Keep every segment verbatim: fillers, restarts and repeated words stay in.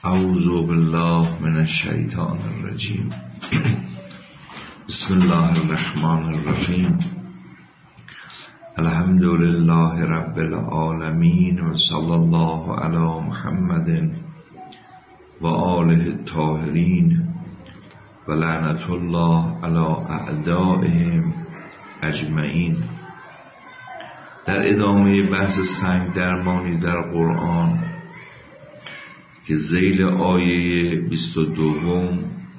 اعوذ بالله من الشیطان الرجیم. بسم الله الرحمن الرحیم. الحمد لله رب العالمین و صلی الله علی محمد و آله الطاهرین و لعنت الله علی اعدائهم اجمعین. در ادامه بحث سنگ درمانی در قرآن که ذیل آیه بیست و دوم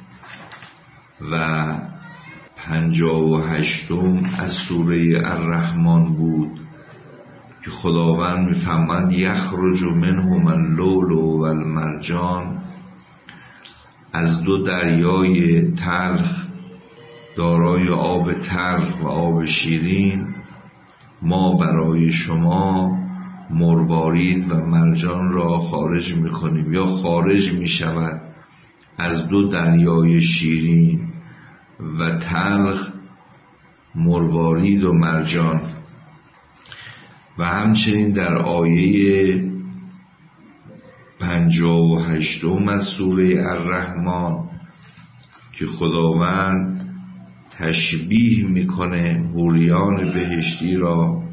و پنجاه و هشتم از سوره الرحمن بود که خداوند می‌فرماید یخرج منهما اللؤلؤ و المرجان، از دو دریای تلخ دارای آب تلخ و آب شیرین ما برای شما مروارید و مرجان را خارج میکنیم، یا خارج میشود از دو دریای شیرین و تلخ مروارید و مرجان. و همچنین در آیه پنجاه و هشتم از سوره الرحمن که خداوند تشبیه میکنه حوریان بهشتی را،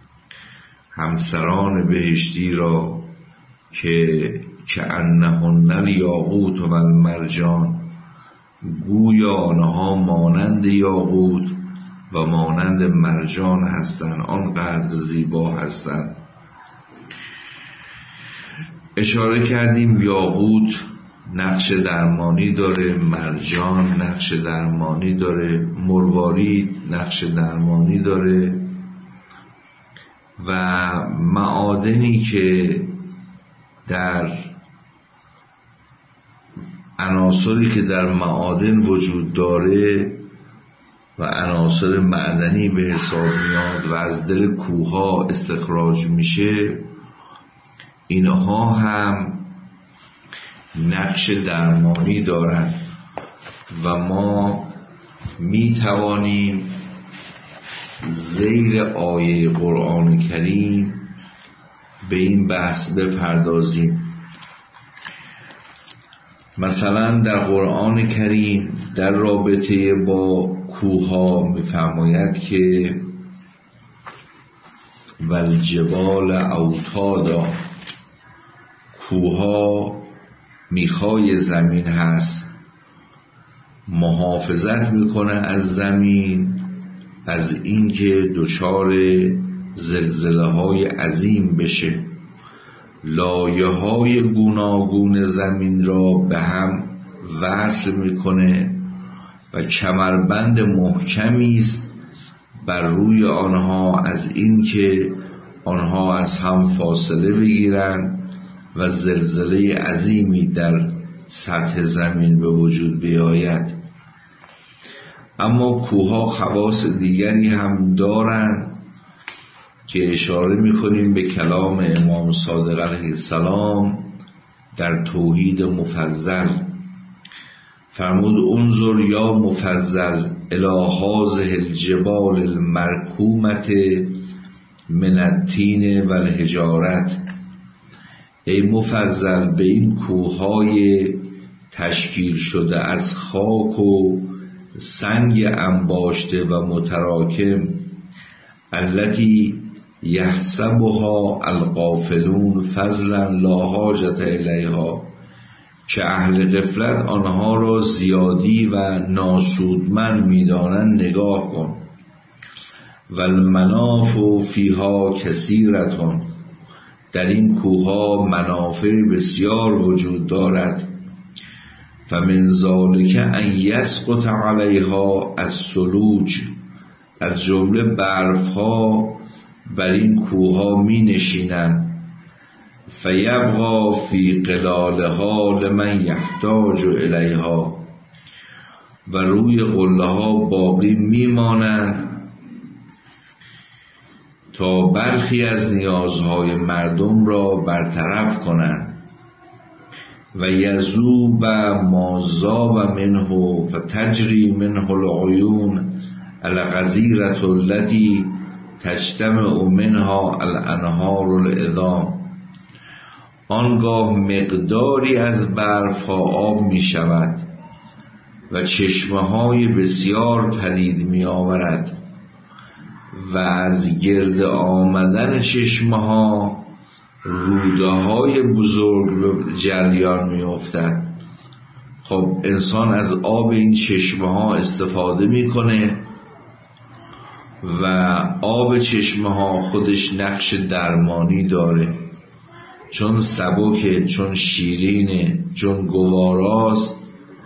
همسران بهشتی را که کأنهن الیاقوت و المرجان، گویا آنها مانند یاقوت و مانند مرجان هستند، آنقدر زیبا هستند. اشاره کردیم یاقوت نقش درمانی داره، مرجان نقش درمانی داره، مروارید نقش درمانی داره و معادنی که در عناصری که در معادن وجود داره و عناصر معدنی به حساب میاد و از دل کوه‌ها استخراج میشه، اینها هم نقش درمانی دارند و ما می توانیم زیر آیه قرآن کریم به این بحث بپردازیم. مثلا در قرآن کریم در رابطه با کوه‌ها می‌فرماید که والجبال اوتادا، کوه‌ها میخای زمین هست، محافظت میکنه از زمین از اینکه دچار زلزله های عظیم بشه، لایه های گوناگون زمین را به هم وصل میکنه و کمربند محکمی است بر روی آنها از اینکه آنها از هم فاصله بگیرند و زلزله عظیمی در سطح زمین به وجود بیاید. اما کوه‌ها خواص دیگری هم دارند که اشاره می‌کنیم به کلام امام صادق علیه السلام در توحید مفضل. فرمود انظر یا مفضل الی هذه الجبال المرکومة من الطین و الحجارة، ای مفضل به این کوه‌های تشکیل شده از خاک و سنگ انباشته و متراکم، التي یحسبها الغافلون فضلا لا حاجة الیها، که اهل غفلت آنها را زیادی و ناسودمند می‌دانند. نگاه کن. والمنافع فیها کثیرة، در این کوه‌ها منافع بسیار وجود دارد. فمن ذلک ان یسقط علیها الثلوج، از جمله برف‌ها بر این کوه‌ها می نشینند. فیبقی فی قلالها لمن یحتاج الیها، و روی قله‌ها باقی میمانند تا برخی از نیازهای مردم را برطرف کنند. و یذوب ما ذاب منه فتجری منه العیون الغزیرة التي تجتمع منها الانهار العظام، آنگاه مقداری از برف ها آب می شود و چشمه های بسیار پدید می آورد و از گرد آمدن چشمه ها روده های بزرگ به جریان می افتد. خب انسان از آب این چشمه ها استفاده می کنه و آب چشمه ها خودش نقش درمانی داره، چون سبکه، چون شیرینه، چون گواراست،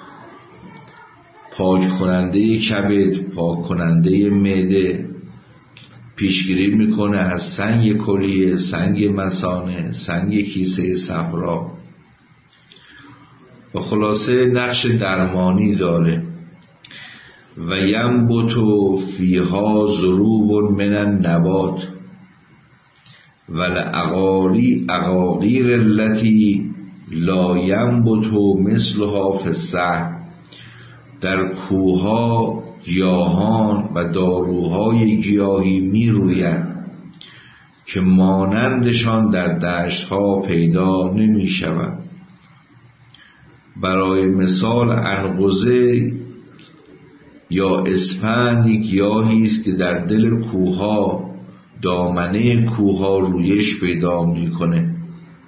پاک کننده کبد، پاک کننده معده، پیشگیری میکنه از سنگ کلیه، سنگ مثانه، سنگ کیسه صفرا و خلاصه نقش درمانی داره. و ینبت فیها ضروب من النبات ولعقاری عقاقیر التي لا ینبت مثلها فی الصحر. در کوهها گیاهان و داروهای گیاهی می روید که مانندشان در دشتها پیدا نمی شود. برای مثال عنقزه یا اسفند گیاهی است که در دل کوهها، دامنه کوهها رویش پیدا می کنه.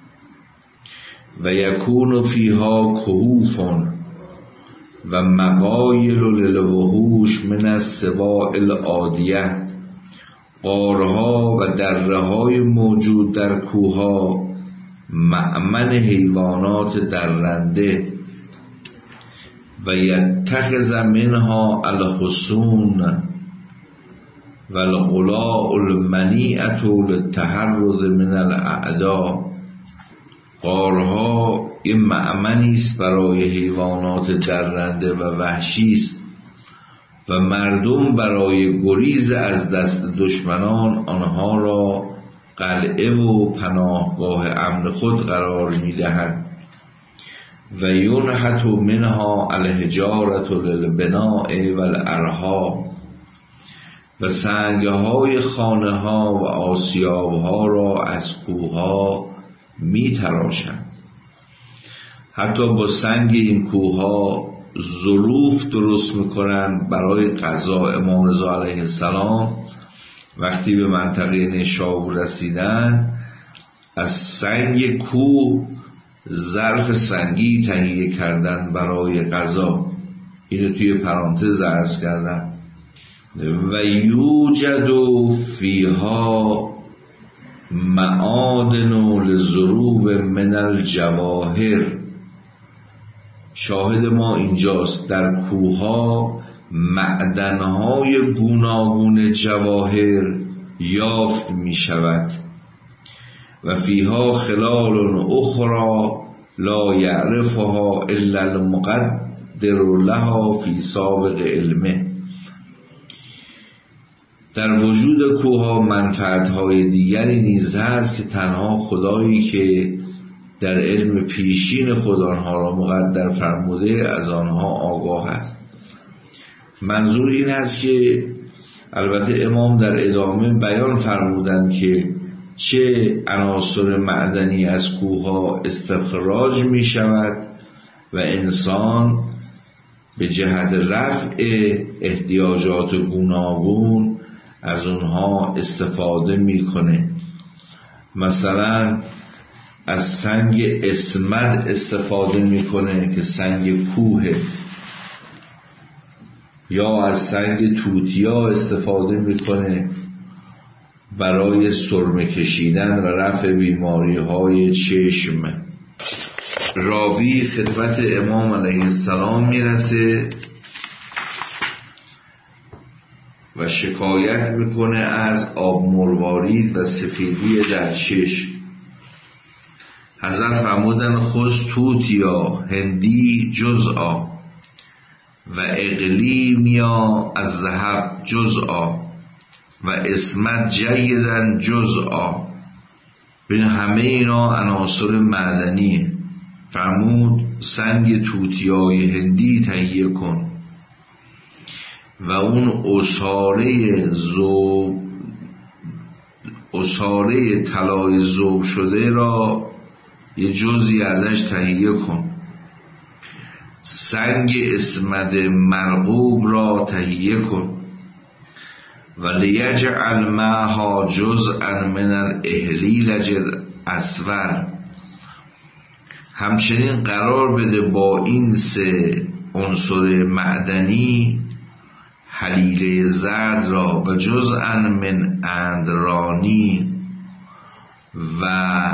و یکون فیها کهوف و مقایل للوحوش من السباع العادیه. غارها و دره‌های موجود در کوهها مأمن حیوانات درنده. و یتخذ منها الحصون و القلاء المنیعة للتحرز من الاعداء. غارها این مأمنی است برای حیوانات درنده و وحشی است و مردم برای گریز از دست دشمنان آنها را قلعه و پناهگاه امن خود قرار می‌دهند. و ینحت منها الحجارة للبناء والارها. و سنگ‌های خانه‌ها و آسیاب‌ها را از کوه‌ها می‌تراشند. حتی با سنگ این کوه‌ها ظروف درست می‌کنند برای غذا. امام رضا علیه السلام وقتی به منطقه نیشابور رسیدن، از سنگ کوه ظرف سنگی تهیه کردن برای غذا. اینو توی پرانتز عرض کردم. و یوجد فیها معادن للضروب من الجواهر. شاهد ما اینجاست، در کوه‌ها معدن‌های گوناگون جواهر یافت می شود. و فیها خلال اخرى لا یعرفها الا المقدر لها فی سابق علمه. در وجود کوه‌ها منفعت‌های دیگری نیز هست که تنها خدایی که در علم پیشین خود آنها را مقدر فرموده از آنها آگاه است. منظور این است که البته امام در ادامه بیان فرمودند که چه عناصر معدنی از کوه‌ها استخراج می شود و انسان به جهت رفع احتیاجات گوناگون از اونها استفاده می کنه. مثلا از سنگ اسمد استفاده می کنه که سنگ کوه، یا از سنگ توتیا استفاده می کنه برای سرمه کشیدن و رفع بیماری های چشم. راوی خدمت امام علیه السلام میرسه و شکایت میکنه از آب مروارید و سفیدی در چشم. حضرت فرمودن خذ توتیا هندی جزءا و اقلیمیا از ذهب جزءا و اسمت جیدن جزءا. بین همه اینا عناصر معدنیه. فرمود سنگ توتیای هندی تهیه کن و اون اصاره زوب اصاره طلای ذوب شده را یه جزئی ازش تهیه کن. سنگ اسمد مرغوب را تهیه کن. ولیجعل معها جزءا من الاحلیل اسور. همچنین قرار بده با این سه عنصر معدنی حلیله زرد را و جزءا من اندرانی و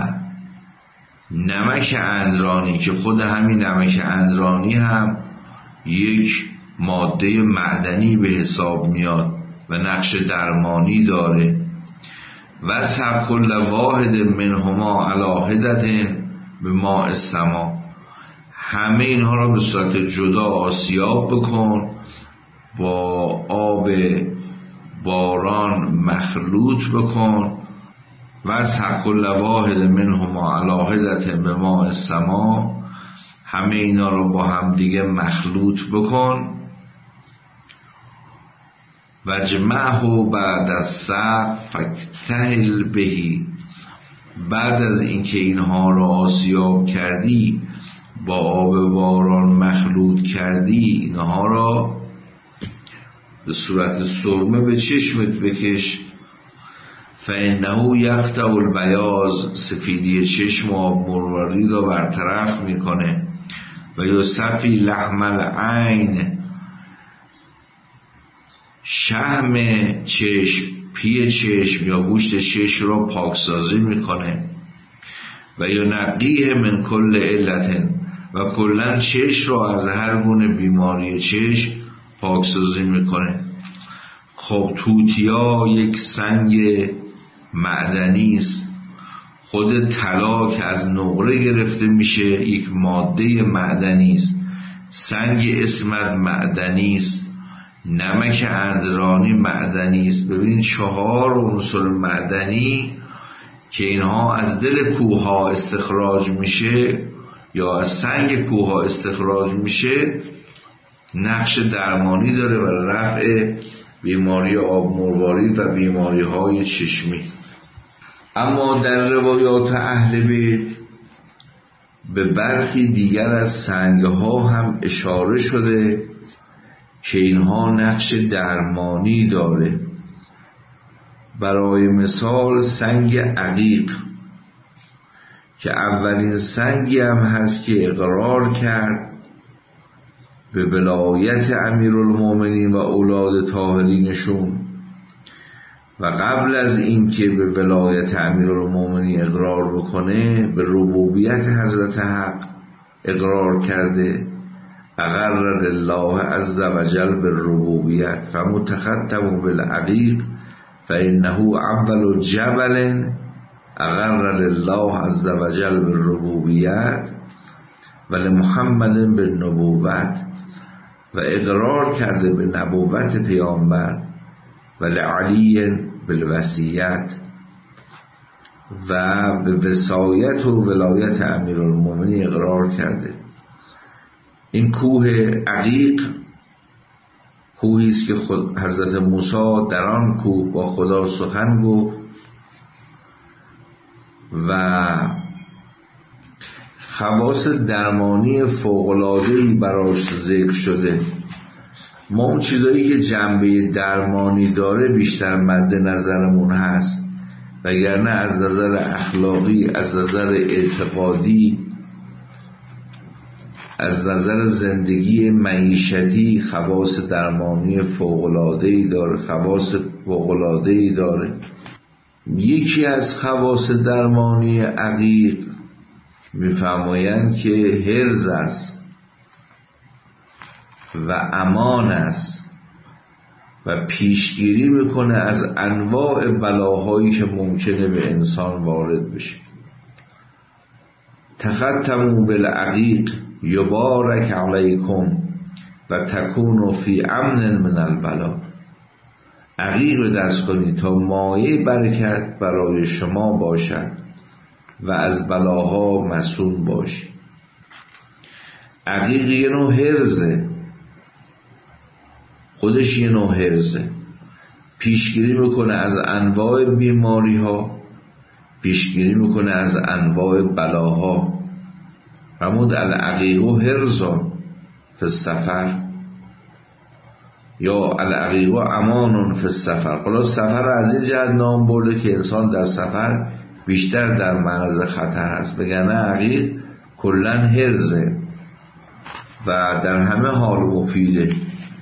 نمک اندرانی که خود همین نمک اندرانی هم یک ماده معدنی به حساب میاد و نقش درمانی داره. و سب کل واحد منهما علی حدة بماء السما. همه اینها را به صورت جدا آسیاب بکن، با آب باران مخلوط بکن. و سب کل واحد منهما علی حدة بماء السما. همه اینا را با هم دیگه مخلوط بکن. و جمعه بعد از صف فاکتحل بهی. بعد از اینکه اینها را آسیاب کردی، با آب باران مخلوط کردی، اینها را به صورت سرمه به چشمت بکش. فانه یقطع البیاض. سفیدی چشم و آب مرواری را برطرف میکنه. و یصفی لحم العین. شحم چشم، پی چشم یا گوشت چشم را پاکسازی میکنه. و ینقیه من کل علت. و کلا چشم را از هر گونه بیماری چشم پاکسازی میکنه. خب توتیا یک سنگ معدنی است. خود طلا که از نقره گرفته میشه یک ماده معدنی است. سنگ اسمد معدنی است. نمک اندرانی معدنی است. ببینید چهار عنصر معدنی که اینها از دل کوه ها استخراج میشه یا از سنگ کوه ها استخراج میشه، نقش درمانی داره و رفع بیماری آب مرواری و بیماری های چشمی. اما در روایات اهل بیت به برخی دیگر از سنگ ها هم اشاره شده که اینها نقش درمانی داره. برای مثال سنگ عقیق که اولین سنگی هم هست که اقرار کرد به ولایت امیرالمومنین و اولاد طاهرینشون، و قبل از این که به ولایت امیرالمومنین اقرار بکنه به ربوبیت حضرت حق اقرار کرده. اقرر الله عز وجل بالربوبیت فمتختم بالعقیق فانه اول جبل اقرر الله عز وجل بالربوبیت ولمحمد بالنبوت. و اقرار کرده به نبوت پیامبر و لعلی بالوصیت و به وصایت و ولایت امیرالمومنین اقرار کرده. این کوه عقیق کوهی است که خود حضرت موسی در آن کوه با خدا سخن گفت و خواص درمانی فوق‌العاده‌ای براش ذکر شده. ما اون چیزایی که جنبه درمانی داره بیشتر مد نظرمون هست، وگرنه از نظر اخلاقی، از نظر اعتقادی، از نظر زندگی معیشتی خواص درمانی فوق‌العاده‌ای داره، خواص فوق‌العاده‌ای داره. یکی از خواص درمانی عقیق می‌فرمایند که حرز است و امان است و پیشگیری میکنه از انواع بلاهایی که ممکنه به انسان وارد بشه. تختموا بالعقیق یبارک علیکم و تکونوا فی امن من البلا. عقیق رو دست کنید تا مایه برکت برای شما باشد و از بلاها مصون باشید. عقیق یه نوع حرزه، خودش یه نوع حرزه، پیشگیری میکنه از انواع بیماری ها، پیشگیری میکنه از انواع بلاها. فرمود العقیق هرزون فی السفر یا العقیق امان فی السفر. حالا سفر از این جهت نام برده که انسان در سفر بیشتر در معرض خطر هست، بگنه عقیق کلن هرزه و در همه حال مفیده.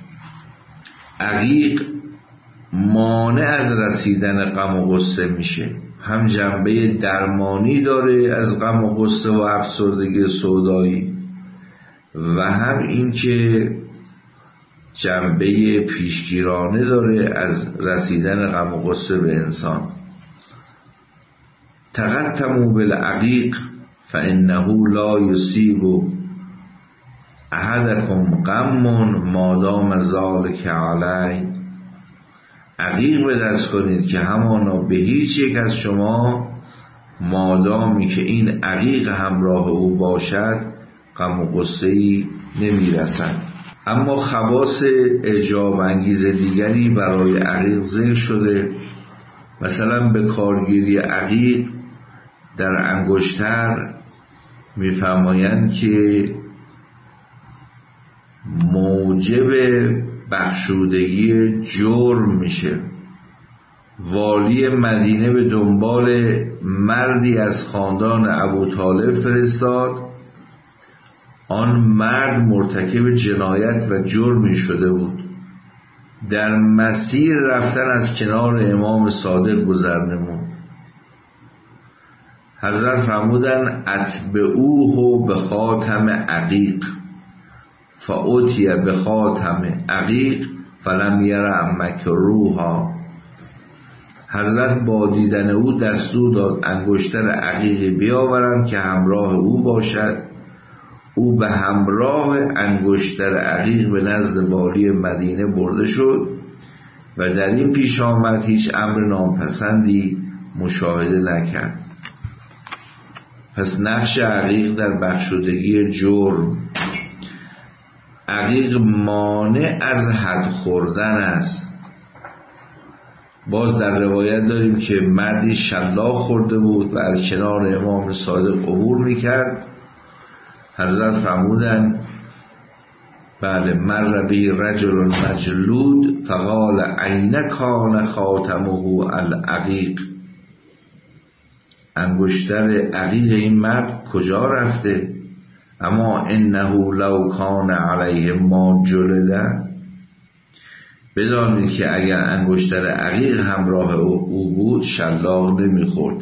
عقیق مانع از رسیدن غم و غصه میشه، هم جنبه درمانی داره از غم و غصه و افسردگی سودایی و هم این که جنبه پیشگیرانه داره از رسیدن غم و غصه به انسان. تقدموا بالعقیق فانه لا یصیب احدکم غم مادام ذلک علی. عقیق به دست کنید که همانا به هیچ یک از شما مادامی که این عقیق همراه او باشد غم و غصه‌ای نمیرسد. اما خواص اعجاب انگیز دیگری برای عقیق ذکر شده. مثلا به کارگیری عقیق در انگشتر میفرمایند که موجب بخشودگی جرم میشه. والی مدینه به دنبال مردی از خاندان ابوطالب فرستاد. آن مرد مرتکب جنایت و جرمی شده بود. در مسیر رفتن از کنار امام صادق گذر نمود. حضرت فرمودن اتبعوه به خاتم عقیق فاوتی به خاتم عقیق فلم یرى مکروها. حضرت با دیدن او دستور داد انگشتر عقیقی بیاورند که همراه او باشد. او به همراه انگشتر عقیق به نزد والی مدینه برده شد و در این پیش آمد هیچ امر ناپسندی مشاهده نکرد. پس نقش عقیق در بخشودگی جرم. عقیق مانع از حد خوردن است. باز در روایت داریم که مردی شلاق خورده بود و از کنار امام صادق عبور میکرد. حضرت فرمودن بله مر بی رجل مجلود فقال عین کان خاتمه العقیق. انگشتر عقیق این مرد کجا رفته؟ اما انه لو کان علیه ما جلدن. بدانید که اگر انگشتر عقیق همراه او بود شلاق نمیخورد.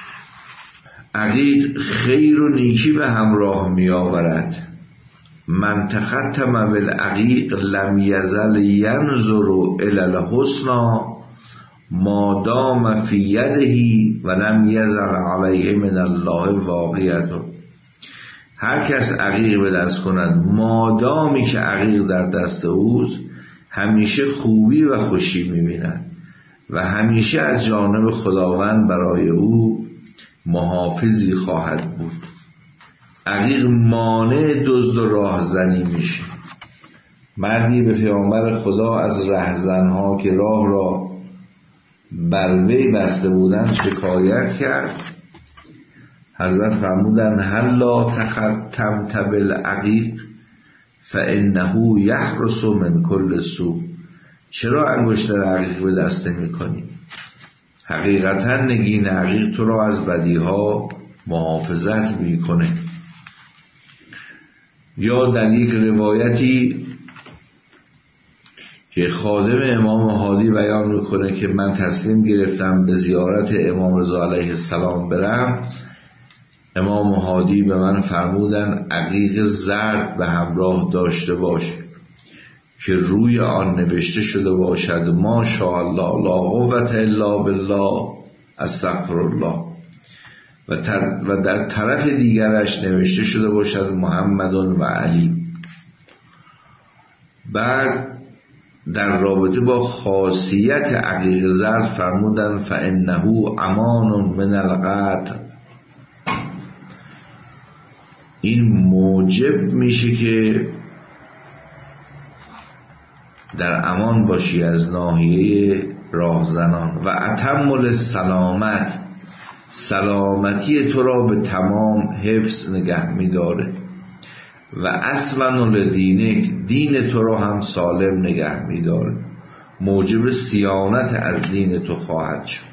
عقیق خیر و نیکی به همراه می آورد. من تختم بالعقیق لم یزل ینظر الی الحسنى ما دام فی یده و لم یزل علیه من الله واقعه. هر کس عقیق به دست کند مادامی که عقیق در دست اوست همیشه خوبی و خوشی می بیند و همیشه از جانب خداوند برای او محافظی خواهد بود. عقیق مانع دزد و راهزنی میشه. مردی به پیامبر خدا از رهزنها که راه را بر وی بسته بودند شکایت کرد. حضرت فرمودند هلا تختمت بالعقیق فانه یحرس من کل سوء. چرا انگشتر عقیق به دست نمی‌کنی؟ حقیقتا نگین عقیق تو را از بدیها محافظت میکنه. یا در یک روایتی که خادم امام هادی بیان میکنه که من تصمیم گرفتم به زیارت امام رضا علیه السلام برم. امام هادی به من فرمودن عقیق زرد به همراه داشته باش که روی آن نوشته شده باشد ما شاء الله لا قوة الا بالله استغفر الله و, تر و در طرف دیگرش نوشته شده باشد محمد و علی. بعد در رابطه با خاصیت عقیق زرد فرمودن فانه امان من القطع. این موجب میشه که در امان باشی از ناحیه راهزنان. و اتم السلامت، سلامتی تو را به تمام حفظ نگه می‌داره. و اصلا لدینک، دین تو رو هم سالم نگه می‌داره، موجب صیانت از دین تو خواهد شد.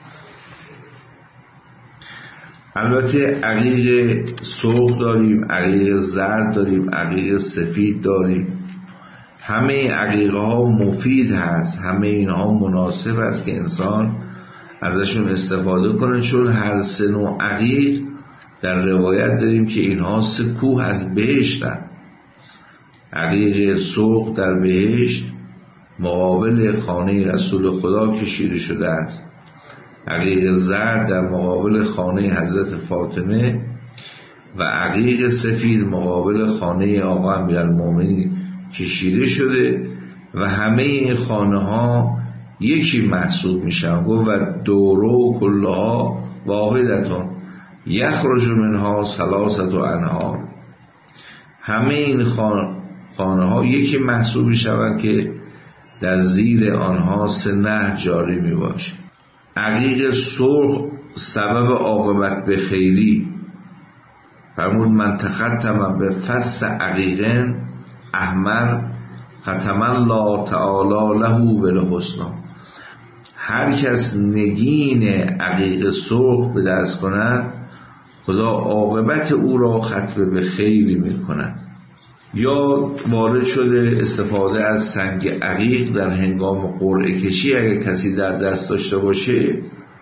البته عقیق سرخ داریم، عقیق زرد داریم، عقیق سفید داریم. همه عقیقه ها مفید هست، همه اینها مناسب است که انسان ازشون استفاده کنه، چون هر سه نوع عقیق در روایت داریم که اینها سه کوه از بهشتن. عقیق سرخ در بهشت مقابل خانه رسول خدا کشیده شده است، عقیق زرد در مقابل خانه حضرت فاطمه و عقیق سفید مقابل خانه آقا امیرالمومنین کشیده شده و همه این خانه ها یکی محسوب میشن. گفت و دورو کلها واحدتون یخرج منها ثلاثه انهار، همه این خانه ها یکی محسوب میشوند که در زیر آنها سه نهر جاری میباشه. عقیق سرخ سبب عاقبت به خیری، فرمود من تختم به فص عقیقن احمر ختم الله تعالی له بالحسنی. هر کس نگین عقیق سرخ به دست کند خدا عاقبت او را ختم به خیری می کند. یا وارد شده استفاده از سنگ عقیق در هنگام قرعه کشی، اگر کسی در دست داشته باشه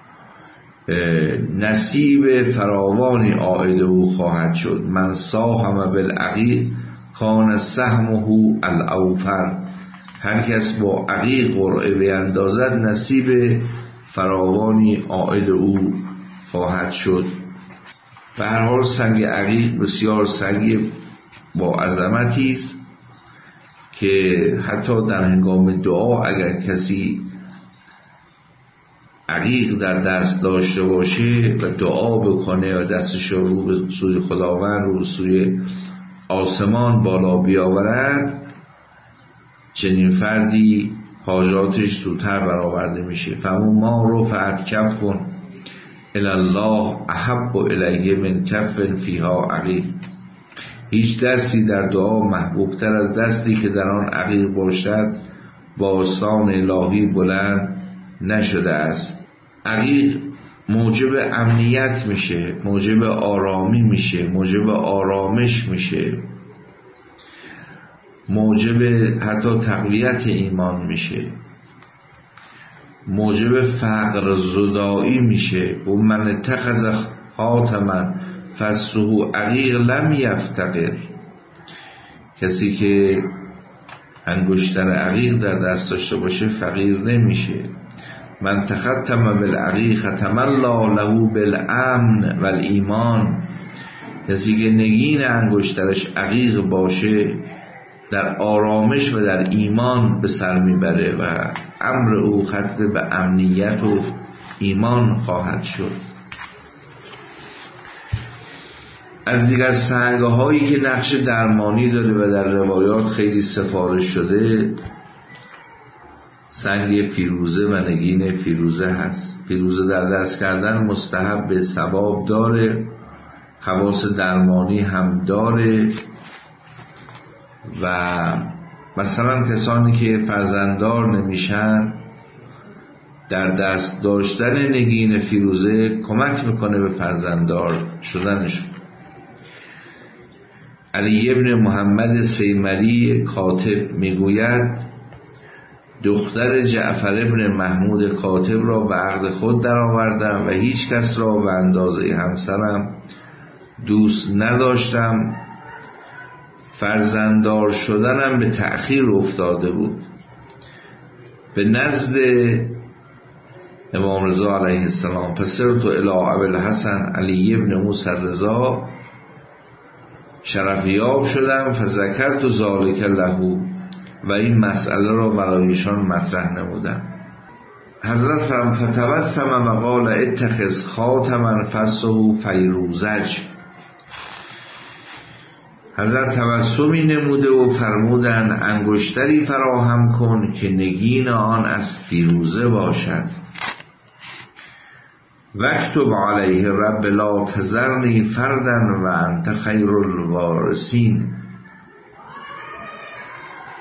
نصیب فراوانی عائد او خواهد شد. من ساهم بالعقیق کان سهمه الاوفر، هر کس با عقیق قرعه بیندازد نصیب فراوانی عائد او خواهد شد. به هر حال سنگ عقیق بسیار سنگ با عظمتی است که حتی در هنگام دعا اگر کسی عقیق در دست داشته باشه و دعا بکنه و دستش رو به سوی خداوند، رو به سوی آسمان بالا بیاورد، چنین فردی حاجاتش زودتر برآورده میشه. فمو ما رفعت کفن الی الله احب الیه من کف فیها عقیق، هیچ دستی در دعا محبوبتر از دستی که در آن عقیق باشد با آستان الهی بلند نشده است. عقیق موجب امنیت میشه، موجب آرامی میشه، موجب آرامش میشه، موجب حتی تقویت ایمان میشه، موجب فقر زدایی میشه. و من اتخذ خاتما فسه عقیق لم یفتقر، کسی که انگشتر عقیق در دست داشته باشه فقیر نمیشه. من تختم بالعقیق ختم الله له بالامن والایمان، کسی که نگین انگشترش عقیق باشه در آرامش و در ایمان به سر میبره و امر او ختم به امنیت و ایمان خواهد شد. از دیگر سنگ هایی که نقش درمانی داره و در روایات خیلی سفارش شده، سنگ فیروزه و نگین فیروزه هست. فیروزه در دست کردن مستحب به ثواب داره، خواص درمانی هم داره و مثلا کسانی که فرزنددار نمیشن در دست داشتن نگین فیروزه کمک میکنه به فرزنددار شدنشون. علی ابن محمد سیمری کاتب میگوید دختر جعفر ابن محمود کاتب را به عقد خود درآوردم و هیچ کس را به اندازه همسرم دوست نداشتم. فرزنددار شدنم به تأخیر افتاده بود. به نزد امام رضا علیه السلام فسرت الی ابوالحسن علی ابن موسی رضا، شرفیاب شدم. فذکرت ذلک له، و این مسئله را برایشان مطرح نمودم. حضرت فرم فتبسم و قال اتخذ خاتما فسه فیروزج، حضرت تبسمی نموده و فرمودند انگشتری فراهم کن که نگین آن از فیروزه باشد. وکتب علیه رب لا تذرنی فردا و انت خیر الوارثین،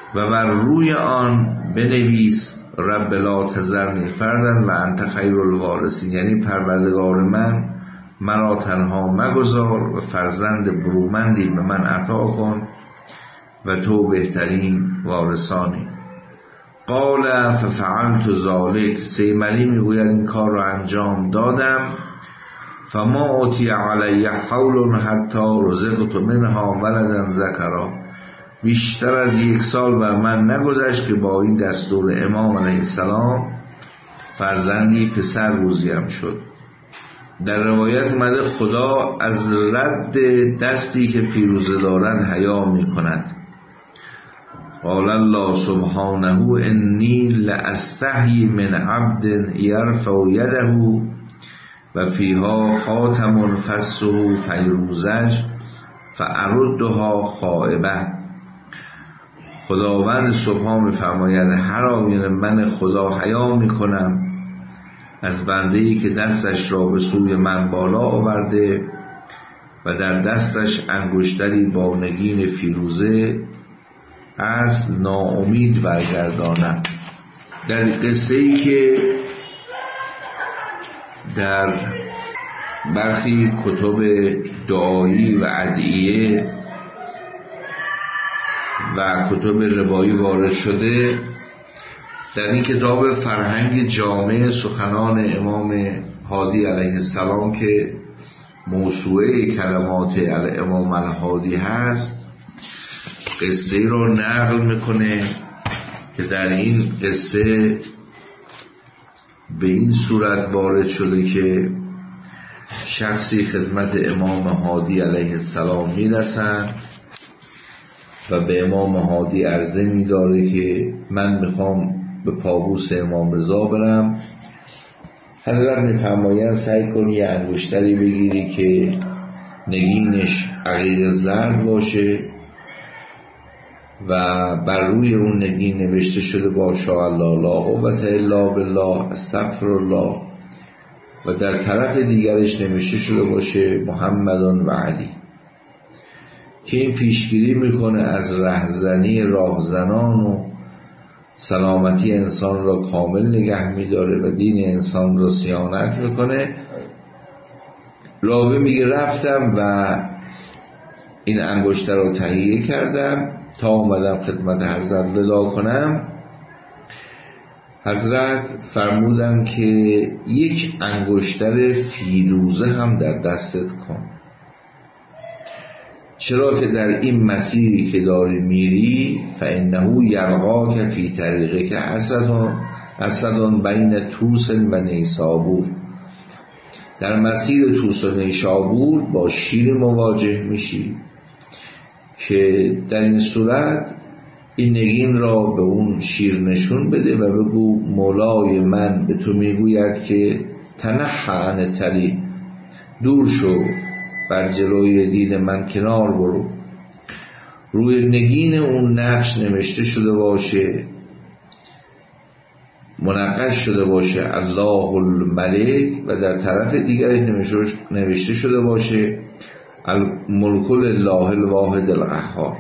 و بر روی آن بنویس رب لا تذرنی فردا و انت خیر الوارثین، یعنی پروردگار من مرا تنها مگذار و فرزند برومندی به من عطا کن و تو بهترین وارثانی. قال ففعلت ذلک، سیمری میگوید این کار را انجام دادم. فما اوتی علی حول حتی رزقت منها ولدا ذکرا، بیشتر از یک سال بر من نگذشت که با این دستور امام علیه السلام فرزندی پسر روزیم شد. در روایت اومده خدا از رد دستی که فیروزه دارد حیا می کند. قال الله سبحانه انی لاستحیی من عبد یرفع یده و فیها خاتم فسه فیروزج فاردها خائبه. خداوند سبحان می‌فرماید هر آینه من خدا حیا می‌کنم از بنده‌ای که دستش را به سوی من بالا آورده و در دستش انگشتری با نگین فیروزه از ناامید برگردانم. در قصه‌ای که در برخی کتب دعایی و ادعیه و کتب روایی وارد شده، در این کتاب فرهنگ جامع سخنان امام هادی علیه السلام که موسوعه کلمات الامام الهادی هست، قصه رو نقل میکنه که در این قصه به این صورت وارد شده که شخصی خدمت امام هادی علیه السلام میرسن و به امام هادی عرضه میداره که من میخوام به پابوس امام رضا برم. حضرت میفرمایند سعی کن یه انگشتری بگیری که نگینش عقیق زرد باشه و بر روی اون نگین نوشته شده باشه الله لا قوة الا بالله استغفر الله و در طرف دیگرش نوشته شده باشه محمدun و علی، که این پیشگیری میکنه از رهزنی راهزنان و سلامتی انسان را کامل نگه میداره و دین انسان را صیانت میکنه. راوی میگه رفتم و این انگشتر رو تهیه کردم تا اومدم خدمت حضرت ودا کنم. حضرت فرمودن که یک انگشتر فیروزه هم در دستت کن، چرا که در این مسیری که داری میری فانه یلقاک فی طریقک اسدون اسدون بین توس و نیسابور، در مسیر توس و نیسابور با شیر مواجه میشی که در این صورت این نگین را به اون شیر نشون بده و بگو مولای من به تو میگوید که تنحى عن الطریق، دور شو، بر جلوی دین من کنار برو. روی نگین اون نقش نوشته شده باشه، منقش شده باشه الله الملک و در طرف دیگرش نوشته شده باشه الملک لله الواحد القهار.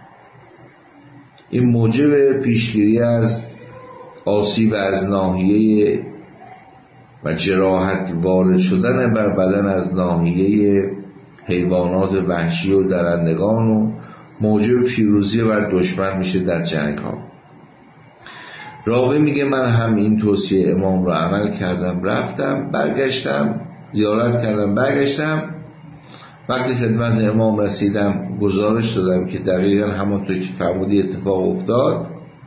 این موجب پیشگیری از آسیب از ناحیه و جراحت وارد شدن بر بدن از ناحیه حیوانات وحشی و درندگان و موجب پیروزی بر دشمن میشه در جنگ ها. راوی میگه من هم این توصیه امام رو عمل کردم، رفتم برگشتم زیارت کردم برگشتم. وقتی خدمت امام رسیدم گزارش دادم که دقیقا همونطور که فرمودی اتفاق افتاد.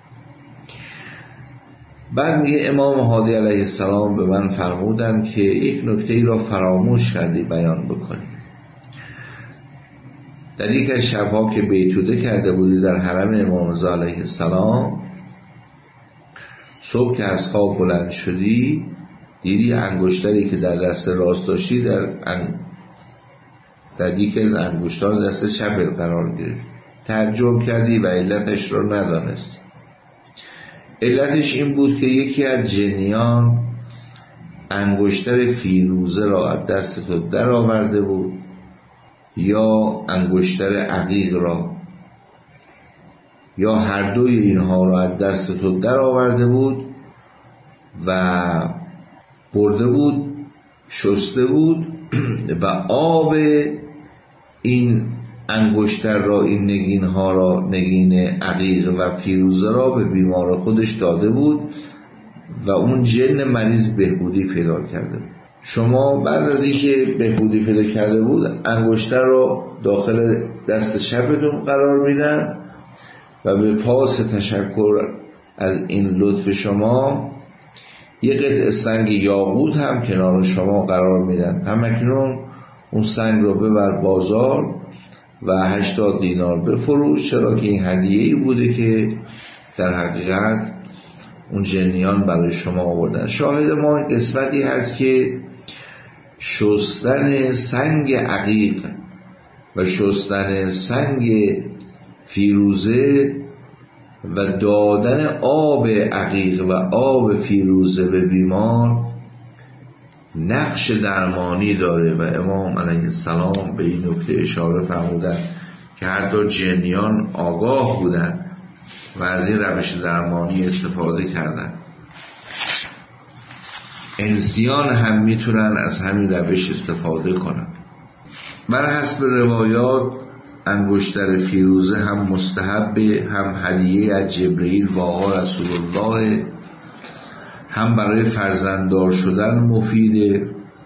بعد میگه امام هادی علیه السلام به من فرمودن که یک نکته ای را فراموش کردی بیان بکنی. در یک از شبها که بیتوده کرده بودی در حرم امام رضا علیه السلام، صبح که از خواب بلند شدی دیدی انگشتری که در دست راست داشتی در ان... در یکی از انگشتان دست چپ قرار گرفت. تعجب کردی و علتش را ندانستی. علتش این بود که یکی از جنیان انگشتر فیروزه را از دست تو در آورده بود یا انگشتر عقیق را یا هر دوی اینها را از دست تو در آورده بود و برده بود، شسته بود و آب این انگشتر را، این نگین ها را، نگین عقیق و فیروزه را به بیمار خودش داده بود و اون جن مریض بهبودی پیدا کرده بود. شما بعد از اینکه بهبودی پیدا کرده بود انگشتر را داخل دست چپتون قرار میدن و به پاس تشکر از این لطف شما یک قطعه سنگ یاقوت هم کنار شما قرار میدن. همکنون اون سنگ رو ببر بازار و هشتاد دینار بفروش، چرا که این هدیه‌ای بوده که در حقیقت اون جنیان برای شما آوردن. شاهد ما قسمتی هست که شستن سنگ عقیق و شستن سنگ فیروزه و دادن آب عقیق و آب فیروزه به بیمار نقش درمانی داره و امام علیه السلام به این نکته اشاره فرمودن که حتی جنیان آگاه بودن و از این روش درمانی استفاده کردن. انسیان هم میتونن از همین روش استفاده کنن. بر حسب روایات انگشتر فیروزه هم مستحبه، هم هدیه از جبرئیل و آقا رسول الله، هم برای فرزنددار شدن مفیده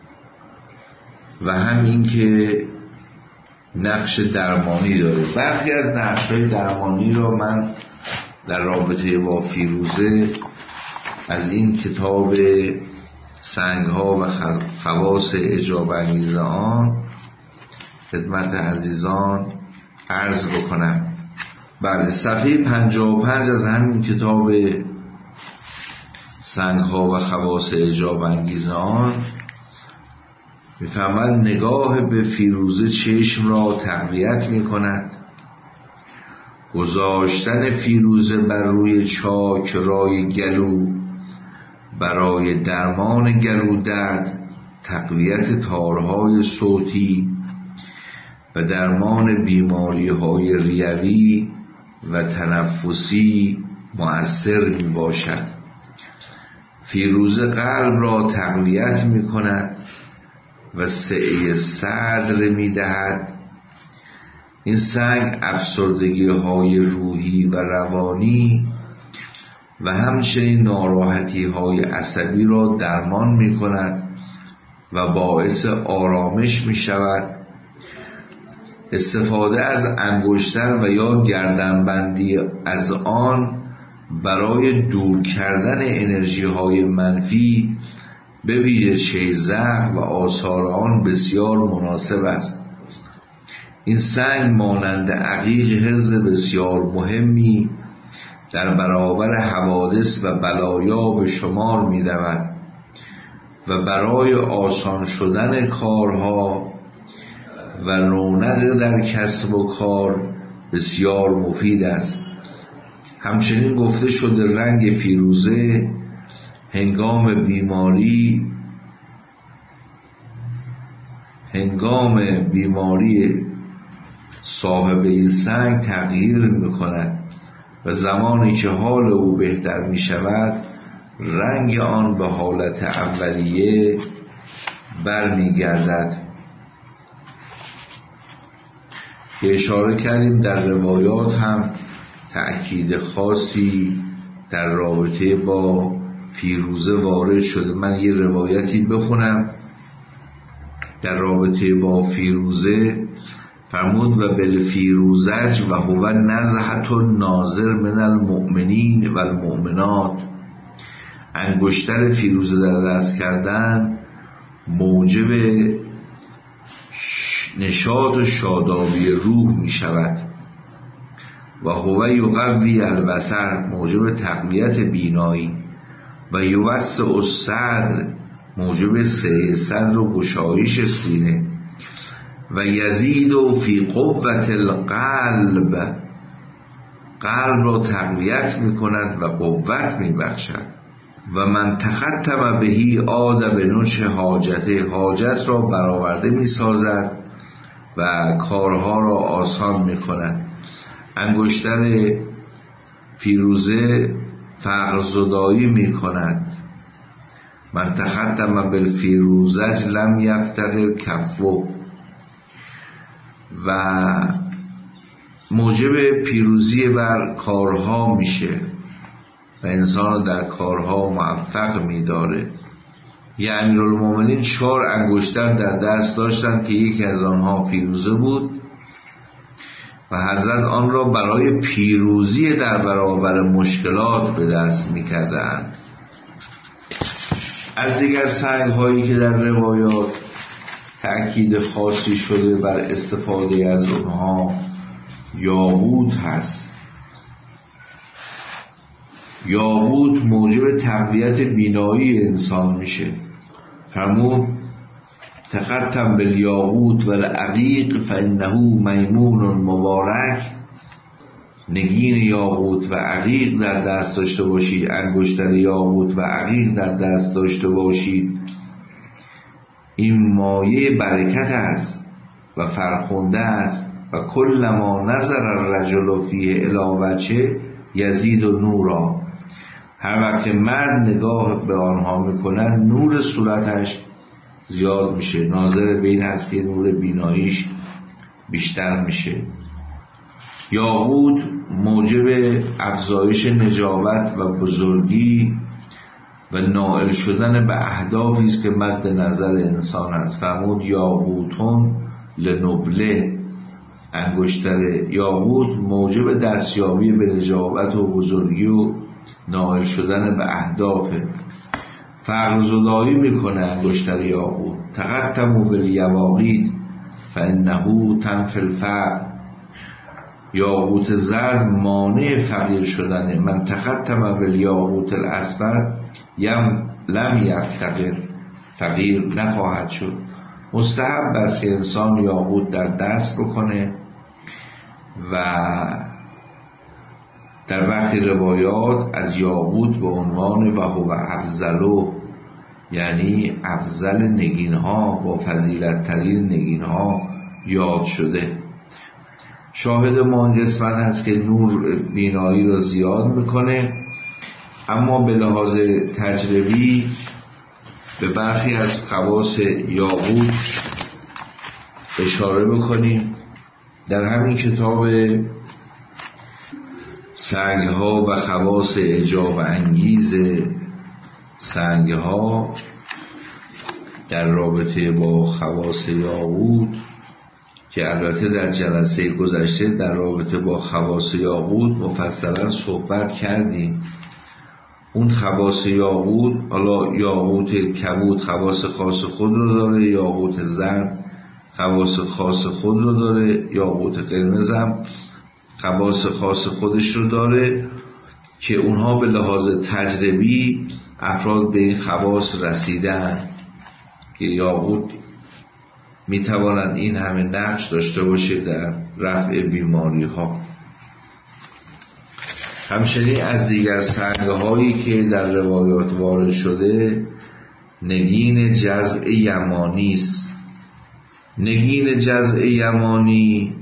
و هم این که نقش درمانی داره. برخی از نقش‌های درمانی را من در رابطه با فیروزه از این کتاب سنگ‌ها و خواص اعجاب انگیز آن خدمت عزیزان عرض بکنم. بله، صفحه پنجاه و پنج از همین کتاب سنگ‌ها و خواص اعجاب انگیز آن می‌فرماید نگاه به فیروزه چشم را تقویت می‌کند. گذاشتن فیروزه بر روی چاک رای گلو برای درمان گلو درد، تقویت تارهای صوتی و درمان بیماری‌های ریوی و تنفسی مؤثر می باشد. فیروزه قلب را تقویت می کند و سعه صدر می دهد. این سنگ افسردگی های روحی و روانی و همچنین ناراحتی های عصبی را درمان می کند و باعث آرامش می شود. استفاده از انگشتر و یا گردنبندی از آن برای دور کردن انرژی های منفی به ویژه چیزه و آثار آن بسیار مناسب است. این سنگ مانند عقیق حرز بسیار مهمی در برابر حوادث و بلایا به شمار می رود و برای آسان شدن کارها و رونق در کسب و کار بسیار مفید است. همچنین گفته شده رنگ فیروزه هنگام بیماری هنگام بیماری صاحب این سنگ تغییر می‌کند و زمانی که حال او بهتر می‌شود رنگ آن به حالت اولیه برمیگردد. که اشاره کردیم در روایات هم تأکید خاصی در رابطه با فیروزه وارد شده. من یه روایتی بخونم در رابطه با فیروزه. فرمود و بالفیروزج و هو نزحت ناظر من المؤمنین و المؤمنات. انگشتر فیروزه در دست کردن موجب نشاط و شادابی روح می شود و هو یقوی البصر موجب تقویت بینایی و یوسع الصدر موجب سعه صدر و گشایش سینه و یزید فی قوت القلب قلب را تقویت می کند و قوت می بخشد و من تختم بهی عاد به نوچ حاجته حاجت را برآورده می سازد و کارها را آسان می کند. انگشتر فیروزه فقر زدایی می کند. من تختم بالفیروزج لم یفتقر کفو. و موجب پیروزی بر کارها میشه و انسان رو در کارها موفق میداره. یه امیرالمومنین چهار انگشتر در دست داشتند که یکی از آنها فیروزه بود و حضرت آن را برای پیروزی در برابر مشکلات به دست میکردند. از دیگر سنگ هایی که در روایات تأکید خاصی شده بر استفاده از اونها یاقوت هست. یاقوت موجب تقویت بینایی انسان میشه. فرمود تختم بالیاقوت والعقیق فانه میمون مبارک. نگین یاقوت و عقیق در دست داشته باشید، انگشتر یاقوت و عقیق در دست داشته باشید، این مایه برکت است و فرخنده است. و کل ما نظر الرجل فیه الی وجهه یزید و نورا. هر وقت که مرد نگاه به آنها میکنن نور صورتش زیاد میشه، ناظر به این هست که نور بیناییش بیشتر میشه. یاقوت موجب افزایش نجابت و بزرگی و نائل شدن به اهدافی است که مد نظر انسان است. فرمود یاقوتون لنبله. انگشتر یاقوت موجب دستیابی به نجابت و بزرگی و نائل شدن به اهدافه. فقر زدایی میکنه انگشتر یاقوت. تختموا بالیواقیت فانه تنفی الفقر. یاقوت زرد مانع فقیر شدنه. من تختم بالیاقوت الاصفر یم لم یفتقر. فقیر نخواهد شد. مستحب است که انسان یاقوت در دست بکنه و در وقتی روایات از یاقوت به عنوان و هو افضلو، یعنی افضل نگین ها و فضیلت ترین نگین ها یاد شده. شاهد ما این قسمت هست که نور بینایی را زیاد میکنه، اما به لحاظ تجربی به برخی از خواص یاقوت اشاره بکنیم. در همین کتاب سنگ ها و خواص اعجاب انگیز سنگ ها در رابطه با خواص یاقوت، که البته در جلسه گذشته در رابطه با خواص یاقوت مفصلا صحبت کردیم. اون خواص یاقوت، حالا یاقوت کبود خواص خاص خود رو داره، یاقوت زرد خواص خاص خود رو داره، یاقوت قرمز هم خواص خاص خودش رو داره که اونها به لحاظ تجربی افراد به این خواص رسیدن که یاقوت میتوانند این همه نقش داشته باشه در رفع بیماری ها. همچنین از دیگر سنگ هایی که در روایات وارد شده نگین جزع یمانی است. نگین جزع یمانی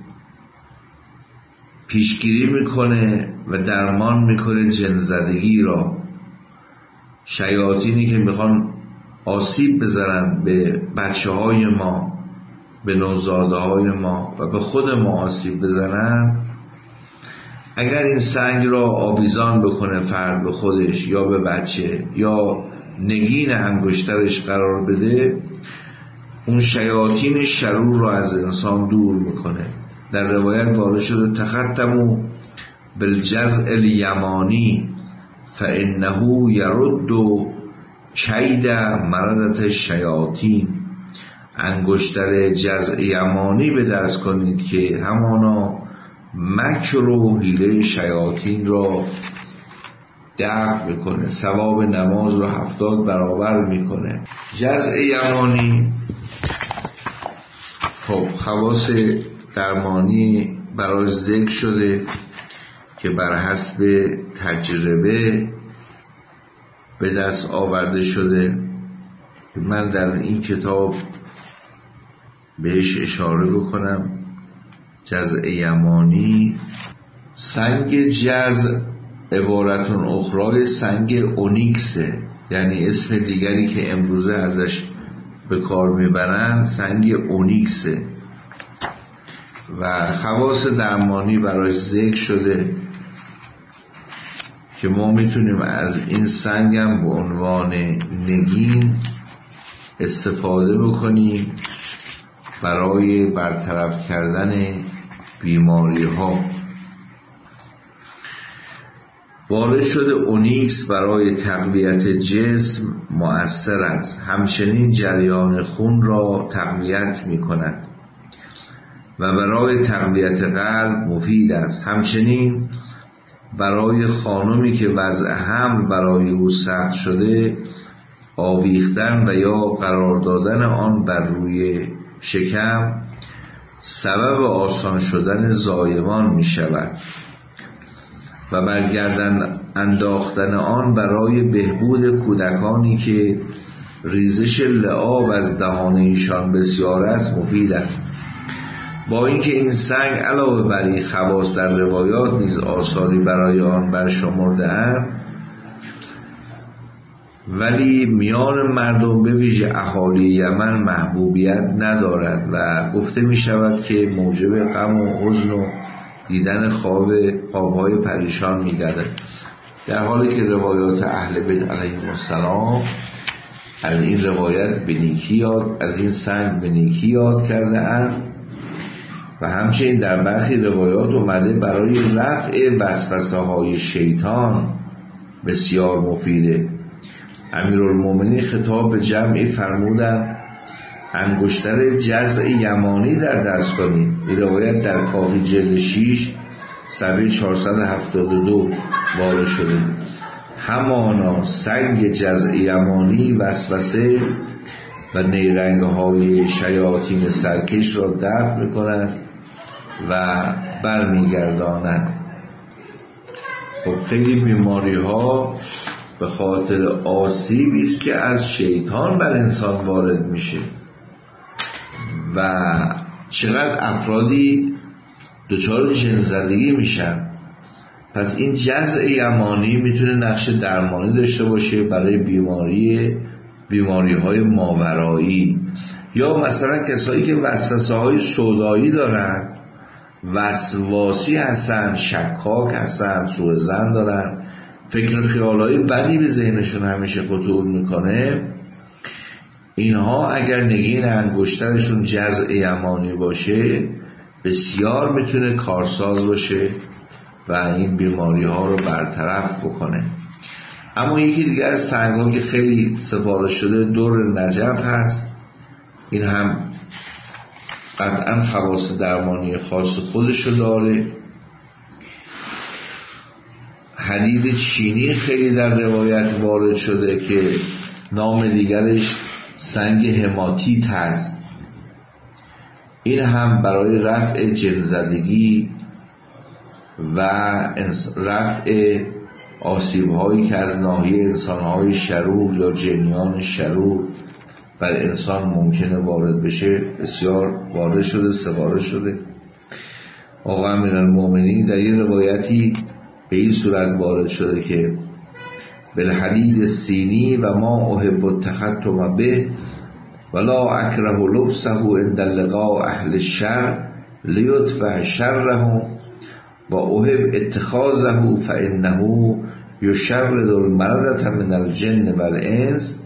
پیشگیری میکنه و درمان میکنه جن‌زدگی را. شیاطینی که میخوان آسیب بزنن به بچه های ما، به نوزاده های ما و به خود ما آسیب بزنن، اگر این سنگ را آویزان بکنه فرد به خودش یا به بچه یا نگین انگشترش قرار بده، اون شیاطین شرور را از انسان دور میکنه. در روایت وارد شده تختموا بالجزع الیمانی فانه یرد کید مردة الشیاطین. انگشتر جزع یمانی به دست کنید که همانا مکر و حیله شیاطین را دفع میکنه، ثواب نماز رو هفتاد برابر میکنه. جزع یمانی خب خواص درمانی برای ذکر شده که بر حسب تجربه به دست آورده شده. من در این کتاب بهش اشاره بکنم. جزع یمانی، سنگ جزع عبارتون اخرای سنگ اونیکسه، یعنی اسم دیگری که امروزه ازش به کار میبرن سنگ اونیکسه و خواص درمانی براش ذکر شده که ما میتونیم از این سنگ هم به عنوان نگین استفاده بکنیم برای برطرف کردن بیماری ها. وارد شده اونیکس برای تقویت جسم مؤثر است، همچنین جریان خون را تقویت می کند و برای تقویت قلب مفید است. همچنین برای خانمی که وضع حمل برای او سخت شده، آویختن و یا قرار دادن آن بر روی شکم سبب آسان شدن زایمان می شود و برگردن انداختن آن برای بهبود کودکانی که ریزش لعاب از دهان ایشان بسیار است مفید است. با اینکه این سنگ علاوه بر این خواص در روایات نیز آثاری برای آن برشمرده‌اند، ولی میان مردم به ویژه اهالی یمن محبوبیت ندارد و گفته می شود که موجب غم و حزن و دیدن خواب خوابهای پریشان می گردد، در حالی که روایات اهل بیت علیهم السلام از این روایت به نیکی یاد از این سنگ به نیکی یاد کرده اند و همچنین در برخی روایات اومده برای رفع وسوسه های شیطان بسیار مفیده. امیرالمومنین خطاب به جمعی فرمودند انگشتر جزع یمانی در دست کنید. این روایت در کافی جلد شش صفحه چهارصد و هفتاد و دو وارد شده. همانا سنگ جزع یمانی وسوسه و نیرنگ های شیاطین سرکش را دفع می‌کند و برمیگرداند. خب خیلی بیماری ها به خاطر آسیبی است که از شیطان بر انسان وارد میشه و چقدر افرادی دچار جن‌زدگی میشن. پس این جزع یمانی میتونه نقش درمانی داشته باشه برای بیماری بیماری های ماورایی، یا مثلا کسایی که وسوسه های سودایی دارن، وسواسی هستن، شکاک هستن، سوء ظن دارن، فکر خیال های بدی به ذهنشون همیشه خطور میکنه، اینها اگر نگین انگشترشون جزع یمانی باشه بسیار میتونه کارساز باشه و این بیماری ها رو برطرف بکنه. اما یکی دیگر از سنگ ها که خیلی سفارش شده در نجف هست. این هم قطعا خواص درمانی خاص خودشو داره. حدید چینی خیلی در روایت وارد شده که نام دیگرش سنگ هماتیت هست. این هم برای رفع جن‌زدگی و رفع آسیب هایی که از ناحیه انسان های شرور یا جنیان شرور بر انسان ممکنه وارد بشه بسیار وارد شده سفارش شده. آقا امیرالمومنین در این روایتی به این صورت وارد شده که بالحدید السینی و ما احب التختم به ولا اکره لبسه عند لقاء اهل الشر لیدفع شرهم و احب اتخاذه فانه یشرد المردة من الجن والانس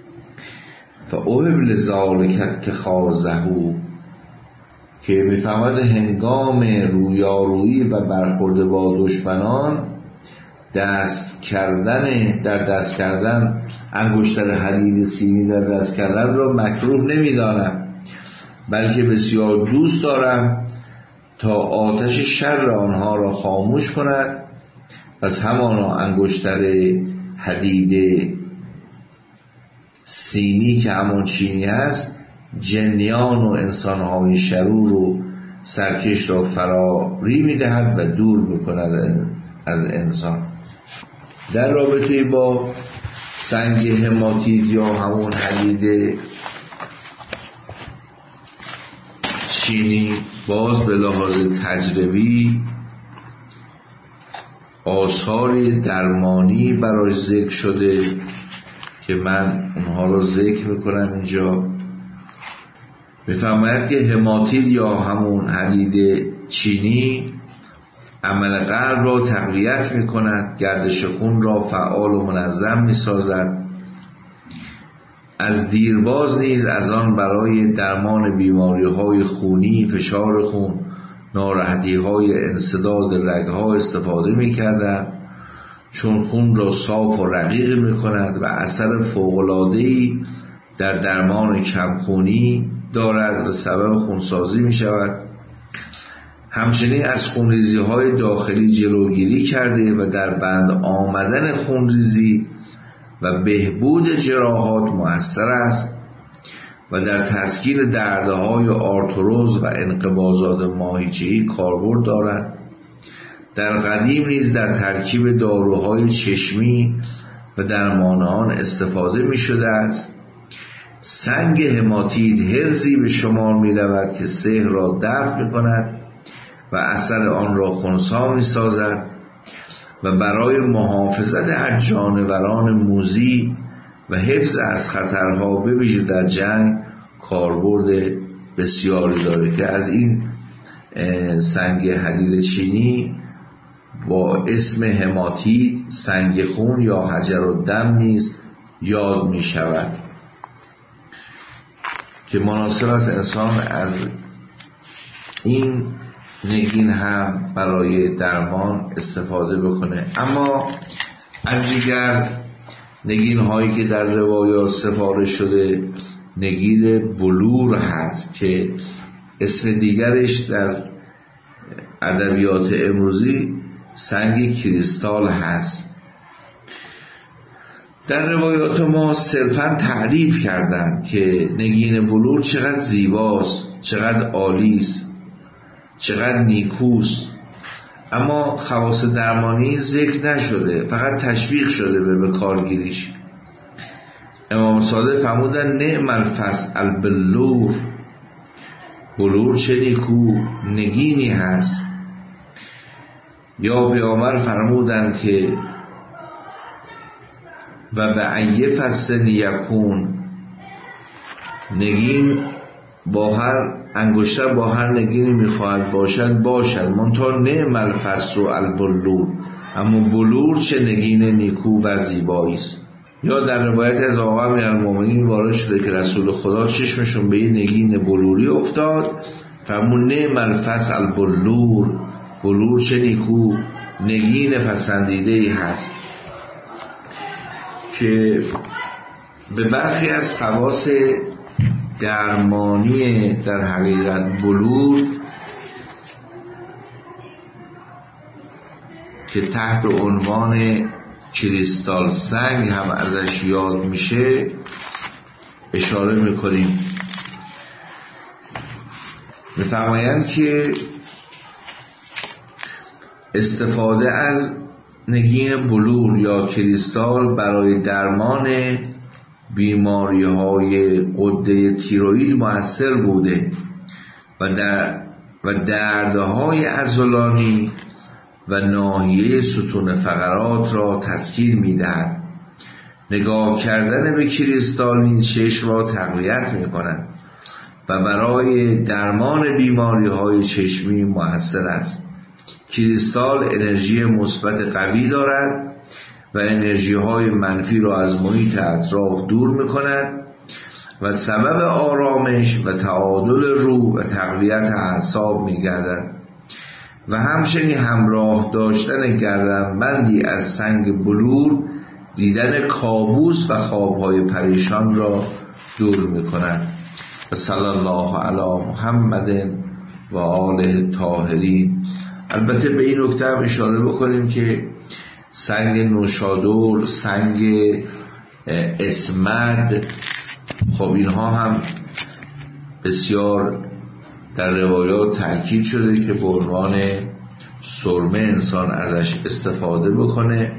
فاحب لذلك اتخاذه، که میفهمد هنگام رویارویی و برخورد با دشمنان دست کردن در دست کردن انگشتر حدید سینی در دست کردن را مکروه نمیدانم، بلکه بسیار دوست دارم تا آتش شر آنها را خاموش کند. پس همانا انگشتر حدید سینی که همان چینی هست جنیان و انسانهای شرور و سرکش را فراری میدهد و دور میکند از انسان. در رابطه با سنگ هماتیت یا همون حدید چینی باز به لحاظ تجربی آثار درمانی براش ذکر شده که من اونها رو ذکر میکنم اینجا. میفرماید که هماتیل یا همون حدید چینی عمل قلب را تقویت میکند، گردش خون را فعال و منظم میسازد. از دیرباز نیز از آن برای درمان بیماری‌های خونی، فشار خون، ناراحتی‌های انسداد رگ‌ها استفاده می‌کردند، چون خون را صاف و رقیق می‌کند و اثر فوق‌العاده‌ای در درمان کمخونی دارد و سبب خونسازی می‌شود. همچنین از خونریزی‌های داخلی جلوگیری کرده و در بند آمدن خونریزی و بهبود جراحات مؤثر است و در تسکین دردهای آرتروز و انقباضات ماهیچه‌ای کاربرد دارد. در قدیم نیز در ترکیب داروهای چشمی و درمان آن استفاده می شده است. سنگ هماتید حرزی به شمار می رود که سحر را دفع می کند و اثر آن را خنثی می سازد و برای محافظت از جانوران موذی و حفظ از خطرها به ویژه در جنگ کاربرد بسیاری داره که از این سنگ حدید چینی با اسم هماتید سنگ خون یا حجر الدم نیز یاد می شود که مناسب است انسان از این نگین هم برای درمان استفاده بکنه. اما از دیگر نگین هایی که در روایات سفارش شده نگین بلور هست که اسم دیگرش در ادبیات امروزی سنگ کریستال هست. در روایات ما صرفاً تعریف کردند که نگین بلور چقدر زیباست، چقدر عالیست، چقدر نیکوست، اما خواص درمانی ذکر نشده، فقط تشویق شده به بکارگیریش. امام صادق فرمودن نعم الفصل البلور، بلور چه نیکو نگینی هست. یا پیامبر فرمودن که و به ای فصل یکون، نگین با هر انگشتر با هر نگینی میخواهد باشد باشد منتها نعم الفصل البلور، اما بلور چه نگین نیکو و زیبایی است. یا در روایت از آقا امیرالمومنین وارد شده که رسول خدا چشمشون به این نگین بلوری افتاد، فرمود نعم الفصل البلور، بلور چه نیکو نگین پسندیده ای هست. که به برخی از خواص درمانی در حقیقت بلور که تحت عنوان کریستال سنگ هم ازش یاد میشه اشاره میکنیم. میفرمایند که استفاده از نگین بلور یا کریستال برای درمان بیماری های غده تیروئید مؤثر بوده و در و دردهای عضلانی و ناحیه ستون فقرات را تسکین می‌دهد. نگاه کردن به کریستال این چشم را تقویت می‌کند و برای درمان بیماری‌های چشمی مؤثر است. کریستال انرژی مثبت قوی دارد و انرژی‌های منفی را از محیط اطراف دور می‌کند و سبب آرامش و تعادل روح و تقویت اعصاب می‌گردد و همچنین همراه داشتن گردنبندی از سنگ بلور دیدن کابوس و خواب‌های پریشان را دور می‌کند. و صلی الله علی محمد و آله طاهرین. البته به این نکته هم اشاره بکنیم که سنگ نوشادر، سنگ اسمد، خب اینها هم بسیار در روایات تأکید شده که به عنوان سرمه انسان ازش استفاده بکنه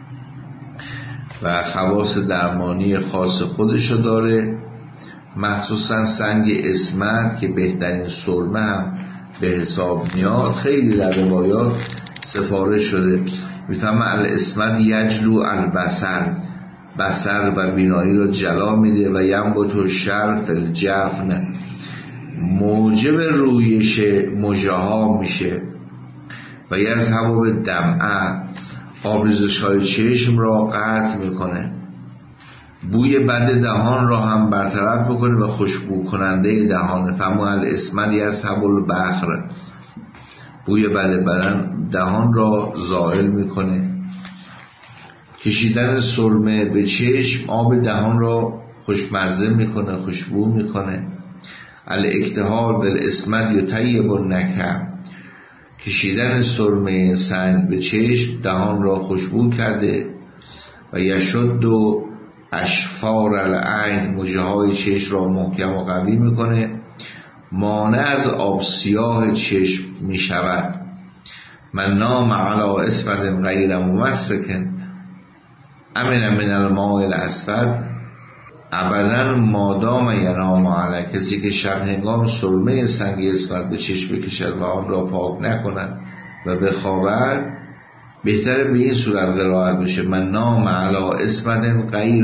و خواص درمانی خاص خودشو داره. مخصوصا سنگ اسمد که بهترین سرمه هم به حساب میاد، خیلی در روایات سفارش شده. میفهمه الاسمد یجلو البصر، بصر و بینایی رو جلا میده. و ینبت الشر فی الجفن، موجب رویش مژه‌ها میشه. و یذهب بالدمع، آبریزش های چشم را قطع میکنه. بوی بد دهان را هم برطرف میکنه و خوشبو کننده دهان. فهمو الاسمد یذهب البخر، بوی بد بدن دهان را زائل میکنه. کشیدن سرمه به چشم آب دهان را خوشمزه میکنه، خوشبو میکنه. الاکتحال بالاسمد یطیب النکه، کشیدن سرمه سنگ به چشم دهان را خوشبو کرده. و یشد و اشفار العین، مژه های چشم را محکم و قوی میکنه. مانع از آب سیاه چشم میشود. من نام علی اسفد غیر ممسک امن من الماء الاسود، ابدا مادام ینام علی، کسی که شب هنگام سرمه سنگ اسفد به چشم بکشد و آن را پاک نکند و بخوابد، بهتره به این صورت قرائت بشه من نام علی اسفد غیر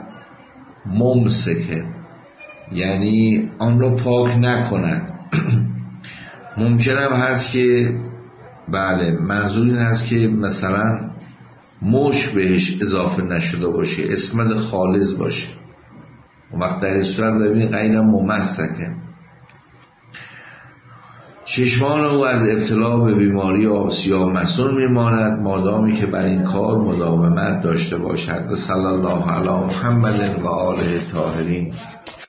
ممسک، یعنی آن را پاک نکند. ممکنم هست که بله منظور این هست که مثلا مش بهش اضافه نشده باشه، اسمد خالص باشه. وقت در این صورت ببین غیر ممسکه. چشمان او از ابتلا به بیماری آسیا مسون میماند مادامی که بر این کار مداومت داشته باشد. و صلی الله علی محمد و آله الطاهرین.